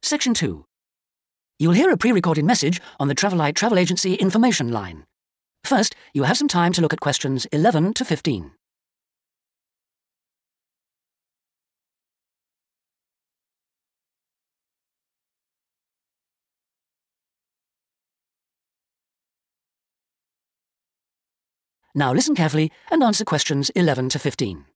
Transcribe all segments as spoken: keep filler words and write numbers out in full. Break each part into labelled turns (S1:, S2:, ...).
S1: Section two. You'll hear a pre-recorded message on the Travelite Travel Agency information line. First, you have some time to look at questions eleven to fifteen. Now listen carefully and answer questions eleven to fifteen.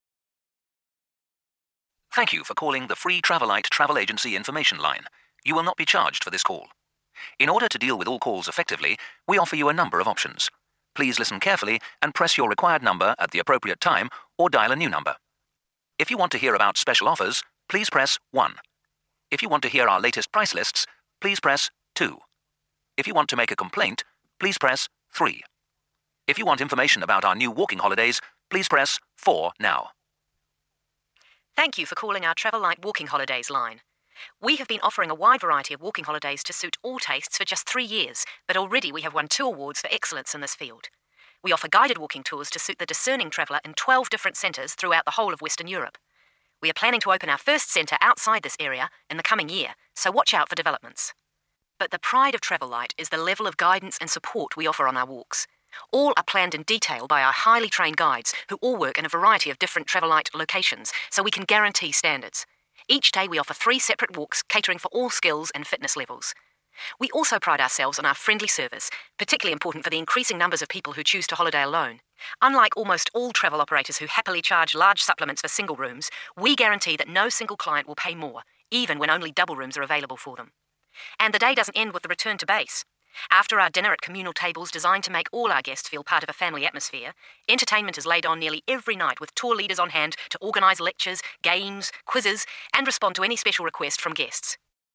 S2: Thank you for calling the free Travelite Travel Agency information line. You will not be charged for this call. In order to deal with all calls effectively, we offer you a number of options. Please listen carefully and press your required number at the appropriate time or dial a new number. If you want to hear about special offers, please press one. If you want to hear our latest price lists, please press two. If you want to make a complaint, please press three. If you want information about our new walking holidays, please press four now.
S3: Thank you for calling our Travelite Walking Holidays line. We have been offering a wide variety of walking holidays to suit all tastes for just three years, but already we have won two awards for excellence in this field. We offer guided walking tours to suit the discerning traveller in twelve different centres throughout the whole of Western Europe. We are planning to open our first centre outside this area in the coming year, so watch out for developments. But the pride of Travelite is the level of guidance and support we offer on our walks. All are planned in detail by our highly trained guides who all work in a variety of different Travelite locations, so we can guarantee standards. Each day we offer three separate walks catering for all skills and fitness levels. We also pride ourselves on our friendly service, particularly important for the increasing numbers of people who choose to holiday alone. Unlike almost all travel operators who happily charge large supplements for single rooms, we guarantee that no single client will pay more, even when only double rooms are available for them. And the day doesn't end with the return to base. After our dinner at communal tables designed to make all our guests feel part of a family atmosphere, entertainment is laid on nearly every night with tour leaders on hand to organise lectures, games, quizzes, and respond to any special request from guests.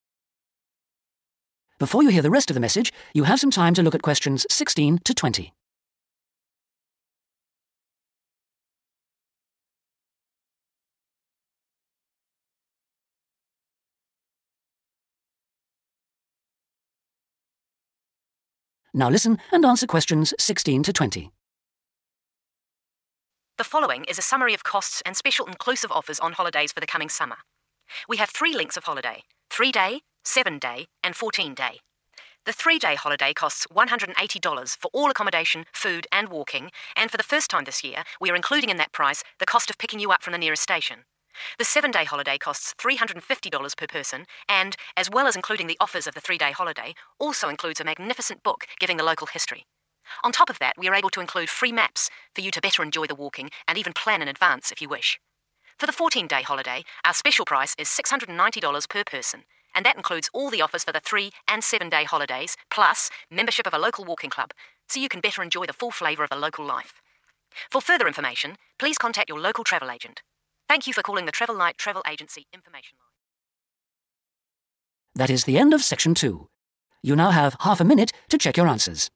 S1: Before you hear the rest of the message, you have some time to look at questions sixteen to twenty. Now listen and answer questions sixteen to twenty.
S3: The following is a summary of costs and special inclusive offers on holidays for the coming summer. We have three lengths of holiday: three-day, seven-day, and fourteen-day. The three-day holiday costs one hundred eighty dollars for all accommodation, food, and walking, and for the first time this year, we are including in that price the cost of picking you up from the nearest station. The seven-day holiday costs three hundred fifty dollars per person and, as well as including the offers of the three-day holiday, also includes a magnificent book giving the local history. On top of that, we are able to include free maps for you to better enjoy the walking and even plan in advance if you wish. For the fourteen-day holiday, our special price is six hundred ninety dollars per person, and that includes all the offers for the three- and seven-day holidays, plus membership of a local walking club, so you can better enjoy the full flavour of a local life. For further information, please contact your local travel agent. Thank you for calling the Travelite Travel Agency information line.
S1: That is the end of section two. You now have half a minute to check your answers.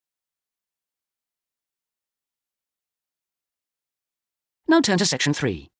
S1: Now turn to section three.